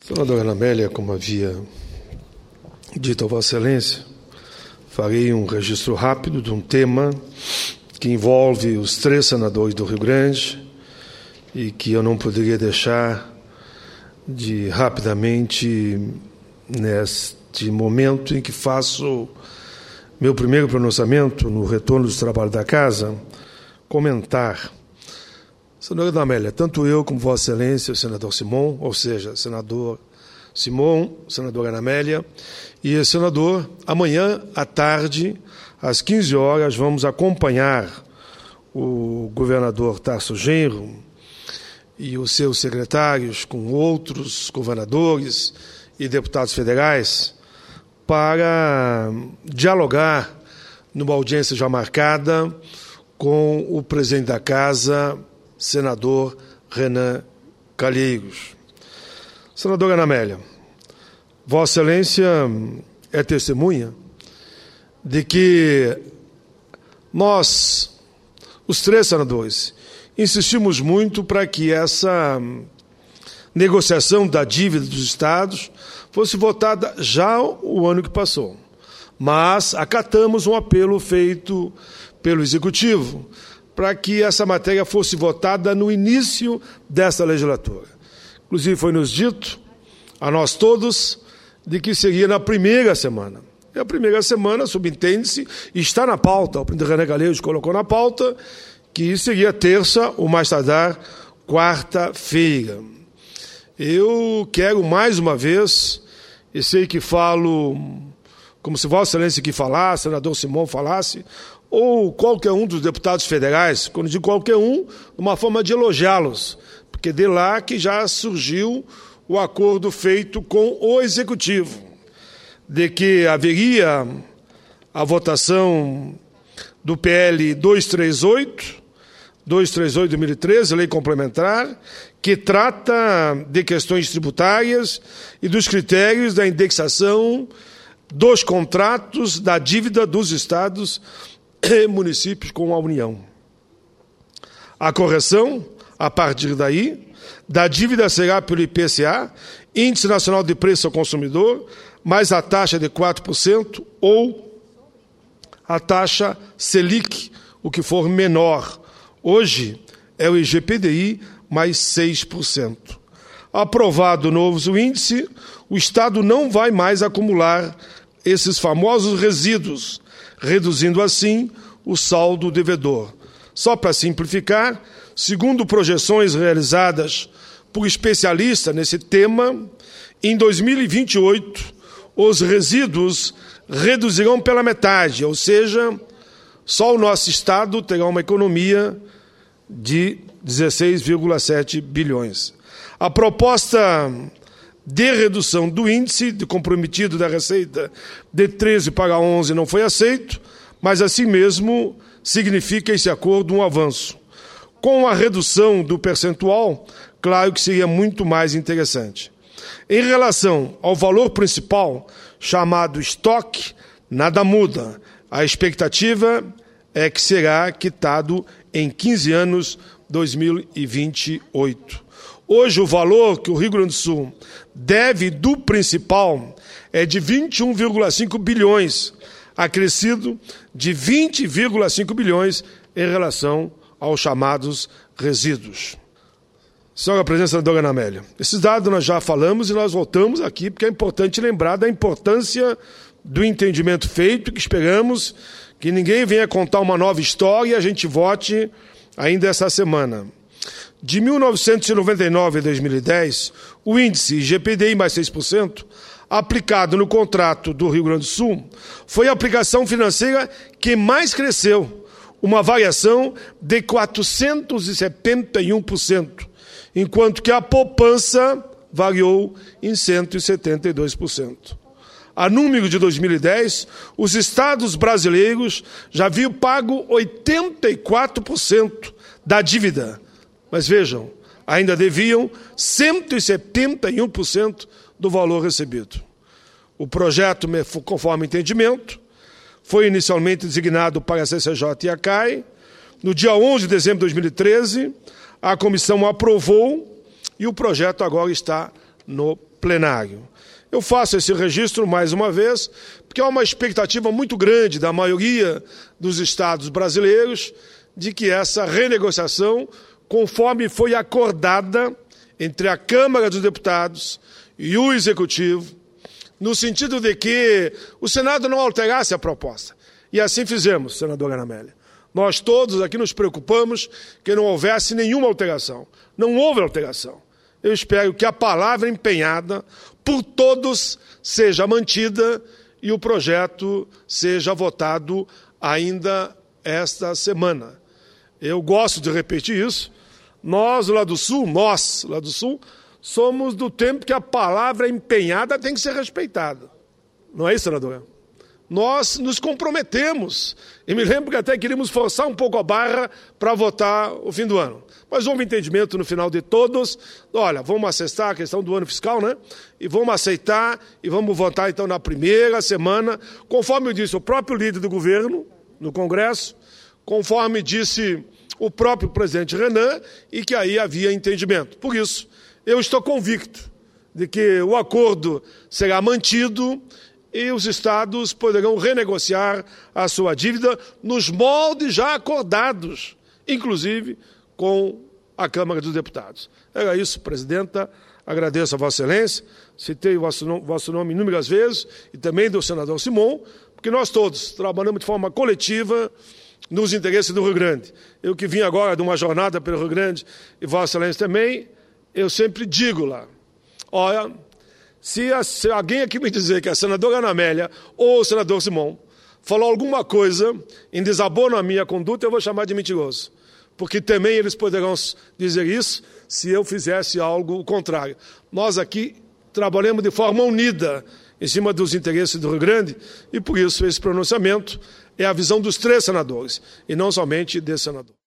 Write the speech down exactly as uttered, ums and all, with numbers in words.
Senadora Ana Amélia, como havia dito a Vossa Excelência, farei um registro rápido de um tema que envolve os três senadores do Rio Grande e que eu não poderia deixar de rapidamente, neste momento em que faço meu primeiro pronunciamento no retorno dos trabalhos da Casa, comentar. Senadora Ana Amélia, tanto eu como Vossa Excelência, o senador Simão, ou seja, senador Simão, senadora Ana Amélia, e o senador, amanhã à tarde, às quinze horas, vamos acompanhar o governador Tarso Genro e os seus secretários com outros governadores e deputados federais para dialogar numa audiência já marcada com o presidente da Casa, senador Renan Calheiros. Senadora Ana Amélia, Vossa Excelência é testemunha de que nós, os três senadores, insistimos muito para que essa negociação da dívida dos estados fosse votada já o ano que passou. Mas acatamos um apelo feito pelo Executivo para que essa matéria fosse votada no início dessa legislatura. Inclusive foi nos dito, a nós todos, de que seria na primeira semana. E a primeira semana, subentende-se, está na pauta, o presidente Renan Calheiros colocou na pauta, que seria terça, ou mais tardar, quarta-feira. Eu quero mais uma vez, e sei que falo como se Vossa Excelência aqui falasse, senador Simão falasse, ou qualquer um dos deputados federais, quando digo qualquer um, uma forma de elogiá-los, porque de lá que já surgiu o acordo feito com o Executivo, de que haveria a votação do P L duzentos e trinta e oito, duzentos e trinta e oito de dois mil e treze, lei complementar, que trata de questões tributárias e dos critérios da indexação dos contratos da dívida dos estados e municípios com a União. A correção, a partir daí, da dívida será pelo I P C A, Índice Nacional de Preço ao Consumidor, mais a taxa de quatro por cento ou a taxa Selic, o que for menor. Hoje é o I G P D I mais seis por cento. Aprovado o novo índice, o Estado não vai mais acumular esses famosos resíduos, reduzindo assim o saldo devedor. Só para simplificar, segundo projeções realizadas por especialistas nesse tema, em dois mil e vinte e oito, os resíduos reduzirão pela metade, ou seja, só o nosso Estado terá uma economia de dezesseis vírgula sete bilhões. A proposta de redução do índice de comprometido da Receita de treze para onze não foi aceito, mas assim mesmo significa esse acordo um avanço. Com a redução do percentual, claro que seria muito mais interessante. Em relação ao valor principal, chamado estoque, nada muda. A expectativa é que será quitado em quinze anos, dois mil e vinte e oito. Hoje, o valor que o Rio Grande do Sul deve do principal é de vinte e um vírgula cinco bilhões, acrescido de vinte vírgula cinco bilhões em relação aos chamados resíduos. Senhora Presidente, senadora Ana Amélia, esses dados nós já falamos e nós voltamos aqui porque é importante lembrar da importância do entendimento feito, que esperamos que ninguém venha contar uma nova história e a gente vote ainda essa semana. De mil novecentos e noventa e nove a dois mil e dez, o índice I G P D I mais seis por cento, aplicado no contrato do Rio Grande do Sul, foi a aplicação financeira que mais cresceu, uma variação de quatrocentos e setenta e um por cento, enquanto que a poupança variou em cento e setenta e dois por cento. A número de dois mil e dez, os estados brasileiros já haviam pago oitenta e quatro por cento da dívida, mas vejam, ainda deviam cento e setenta e um por cento do valor recebido. O projeto, conforme entendimento, foi inicialmente designado para a C C J e a C A I. No dia onze de dezembro de dois mil e treze, a comissão aprovou e o projeto agora está no plenário. Eu faço esse registro mais uma vez, porque há uma expectativa muito grande da maioria dos estados brasileiros de que essa renegociação, conforme foi acordada entre a Câmara dos Deputados e o Executivo, no sentido de que o Senado não alterasse a proposta. E assim fizemos, senadora Ana Amélia. Nós todos aqui nos preocupamos que não houvesse nenhuma alteração. Não houve alteração. Eu espero que a palavra empenhada por todos seja mantida e o projeto seja votado ainda esta semana. Eu gosto de repetir isso. Nós, lá do Sul, nós, lá do Sul, somos do tempo que a palavra empenhada tem que ser respeitada. Não é isso, senadora? Nós nos comprometemos. E me lembro que até queríamos forçar um pouco a barra para votar o fim do ano. Mas houve entendimento no final de todos. Olha, vamos acessar a questão do ano fiscal, né? E vamos aceitar e vamos votar, então, na primeira semana, conforme eu disse o próprio líder do governo no Congresso, conforme disse o próprio presidente Renan, e que aí havia entendimento. Por isso, eu estou convicto de que o acordo será mantido e os estados poderão renegociar a sua dívida nos moldes já acordados, inclusive com a Câmara dos Deputados. Era isso, presidenta. Agradeço a Vossa Excelência, citei o vosso nome, vosso nome inúmeras vezes, e também do senador Simon, porque nós todos trabalhamos de forma coletiva nos interesses do Rio Grande. Eu que vim agora de uma jornada pelo Rio Grande, e Vossa Excelência também, eu sempre digo lá, olha, se, a, se alguém aqui me dizer que a senadora Ana Amélia ou o senador Simon falou alguma coisa em desabono à minha conduta, eu vou chamar de mentiroso. Porque também eles poderão dizer isso se eu fizesse algo contrário. Nós aqui trabalhamos de forma unida em cima dos interesses do Rio Grande e, por isso, esse pronunciamento é a visão dos três senadores e não somente desse senador.